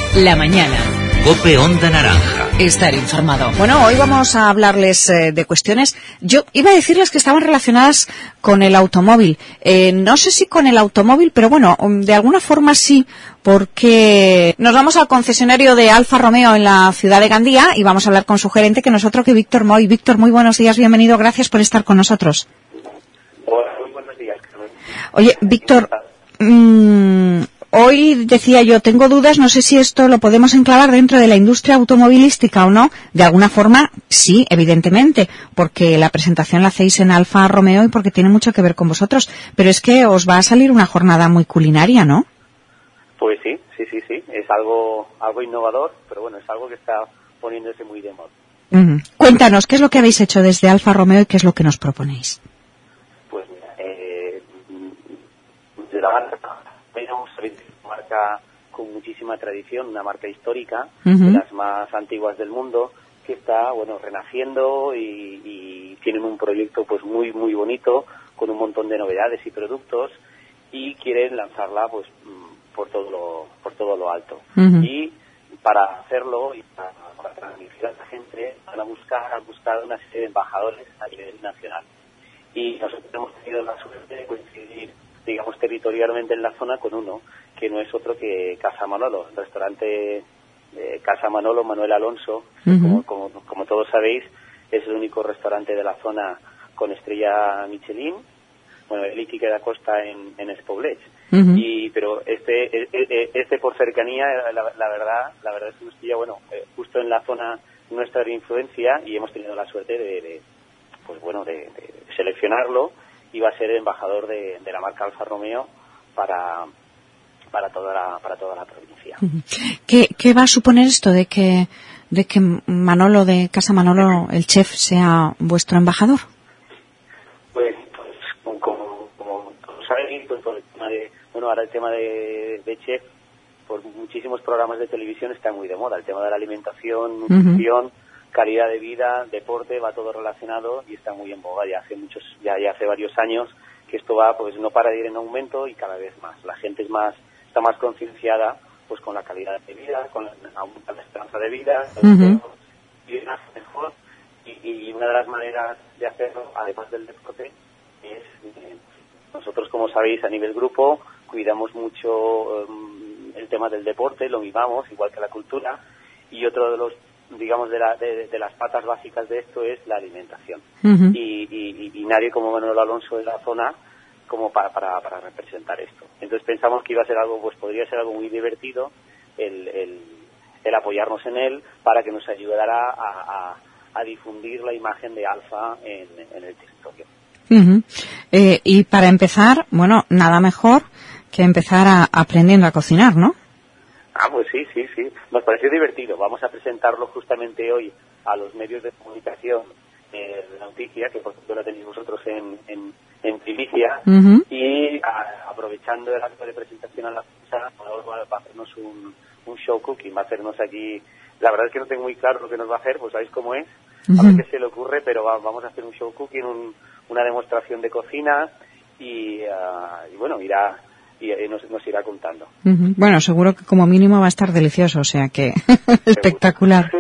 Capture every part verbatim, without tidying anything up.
La mañana. COPE Onda Naranja. Estar informado. Bueno, hoy vamos a hablarles eh, de cuestiones. Yo iba a decirles que estaban relacionadas con el automóvil. Eh, no sé si con el automóvil, pero bueno, de alguna forma sí, porque nos vamos al concesionario de Alfa Romeo en la ciudad de Gandía y vamos a hablar con su gerente, que no es otro que Víctor Moy. Víctor, muy buenos días, bienvenido, gracias por estar con nosotros. Hola, muy buenos días, Carmen. Oye, Víctor, mmm, hoy decía yo, tengo dudas, no sé si esto lo podemos enclavar dentro de la industria automovilística o no. De alguna forma, sí, evidentemente, porque la presentación la hacéis en Alfa Romeo y porque tiene mucho que ver con vosotros. Pero es que os va a salir una jornada muy culinaria, ¿no? Pues sí, sí, sí, sí. Es algo, algo innovador, pero bueno, es algo que está poniéndose muy de moda. Uh-huh. Cuéntanos, ¿qué es lo que habéis hecho desde Alfa Romeo y qué es lo que nos proponéis? Pues mira, eh, de la marca, tenemos una marca con muchísima tradición, una marca histórica, uh-huh. de las más antiguas del mundo, que está, bueno, renaciendo y, y tienen un proyecto pues muy, muy bonito, con un montón de novedades y productos, y quieren lanzarla pues por todo lo, por todo lo alto. Uh-huh. Y para hacerlo y para, para transmitir a la gente, van a buscar, a buscar una serie de embajadores a nivel nacional. Y nosotros hemos tenido la suerte de coincidir, digamos, territorialmente en la zona con uno, que no es otro que Casa Manolo, el restaurante eh, Casa Manolo, Manuel Alonso, uh-huh. como, como, como todos sabéis, es el único restaurante de la zona con estrella Michelin, bueno, el Iki que da costa en, en Espoblets. Uh-huh. Y pero este este por cercanía, la, la verdad la verdad es que nos pilla, bueno, eh, justo en la zona nuestra de influencia, y hemos tenido la suerte de, de pues bueno de, de seleccionarlo, y va a ser el embajador de, de la marca Alfa Romeo para para toda la para toda la provincia. Uh-huh. ¿Qué qué va a suponer esto de que de que Manolo de Casa Manolo, el chef, sea vuestro embajador? Pues, pues como como todos sabéis, pues por el tema de bueno ahora el tema de, de chef, por muchísimos programas de televisión está muy de moda el tema de la alimentación, nutrición, uh-huh. calidad de vida, deporte, va todo relacionado y está muy en boga ya hace muchos ya, ya hace varios años que esto va, pues no para de ir en aumento y cada vez más. La gente es más está más concienciada pues con la calidad de vida, con la, aumenta la esperanza de vida, uh-huh. y mejor y, y una de las maneras de hacerlo, además del deporte, es eh, nosotros, como sabéis, a nivel grupo cuidamos mucho um, el tema del deporte, lo mimamos, igual que la cultura, y otro de los digamos de, la, de, de las patas básicas de esto es la alimentación. Uh-huh. y, y, y nadie como Manuel Alonso de la zona como para, para, para representar esto. Entonces pensamos que iba a ser algo, pues podría ser algo muy divertido el, el, el apoyarnos en él para que nos ayudara a, a, a difundir la imagen de Alfa en, en el territorio. Uh-huh. Eh, y para empezar, bueno, nada mejor que empezar a, aprendiendo a cocinar, ¿no? Ah, pues sí, sí, sí. Nos pareció divertido. Vamos a presentarlo justamente hoy a los medios de comunicación de la noticia, que por supuesto la tenéis vosotros en, en, en primicia, uh-huh. y a, aprovechando el acto de presentación a la prensa, va a hacernos un, un show cooking, va a hacernos aquí. La verdad es que no tengo muy claro lo que nos va a hacer, pues sabéis cómo es, uh-huh. a ver qué se le ocurre, pero va, vamos a hacer un show cooking, un, una demostración de cocina, y, uh, y bueno, irá y eh, nos, nos irá contando. Uh-huh. Bueno, seguro que como mínimo va a estar delicioso, o sea que espectacular.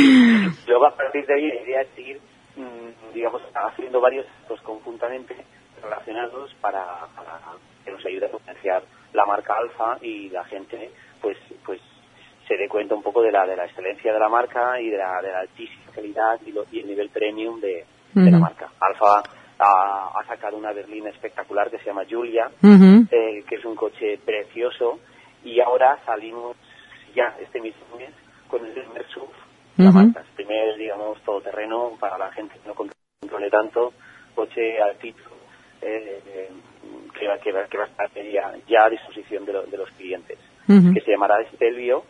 Luego a partir de ahí la idea es seguir, mmm, digamos, haciendo varios actos conjuntamente relacionados para, para que nos ayude a potenciar la marca Alfa y la gente pues pues se dé cuenta un poco de la de la excelencia de la marca y de la, de la altísima calidad y, lo, y el nivel premium de, uh-huh. de la marca. Alfa ha, ha sacado una berlina espectacular que se llama Giulia, uh-huh. eh, que es un coche precioso, y ahora salimos ya este mismo mes con el primer S U V, uh-huh. la marca, el primer, digamos, todoterreno para la gente que no controle tanto, coche altito, eh, eh, que, va, que, va, que va a estar ya, ya a disposición de, lo, de los clientes, uh-huh. que se llamará Stelvio,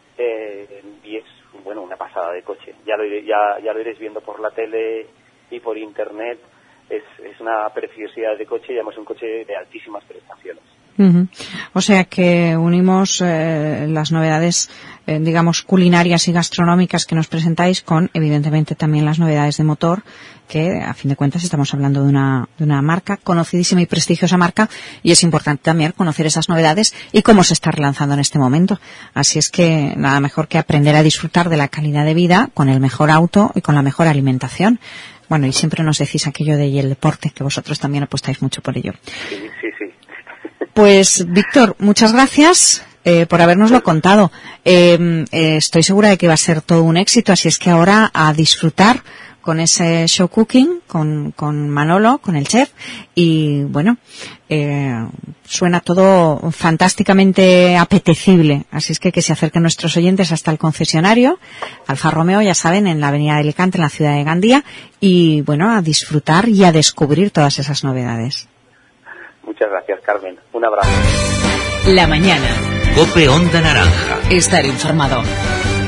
eh, y es, bueno, una pasada de coche. Ya lo, ya, ya lo iréis viendo por la tele y por internet. Es, es una preciosidad de coche, y además un coche de altísimas prestaciones. Uh-huh. O sea que unimos eh, las novedades, eh, digamos, culinarias y gastronómicas que nos presentáis con, evidentemente, también las novedades de motor, que a fin de cuentas estamos hablando de una, de una marca conocidísima y prestigiosa marca, y es importante también conocer esas novedades y cómo se está relanzando en este momento. Así es que nada mejor que aprender a disfrutar de la calidad de vida con el mejor auto y con la mejor alimentación. Bueno, y siempre nos decís aquello de y el deporte, que vosotros también apostáis mucho por ello. Sí, sí, sí. Pues, Víctor, muchas gracias eh, por habernoslo contado. Eh, eh, estoy segura de que va a ser todo un éxito, así es que ahora a disfrutar con ese show cooking, con, con Manolo, con el chef, y bueno, eh, suena todo fantásticamente apetecible, así es que que se acerquen nuestros oyentes hasta el concesionario Alfa Romeo, ya saben, en la avenida de Alicante, en la ciudad de Gandía, y bueno, a disfrutar y a descubrir todas esas novedades. Muchas gracias, Carmen. Un abrazo. La mañana. COPE Onda Naranja. Estar informado.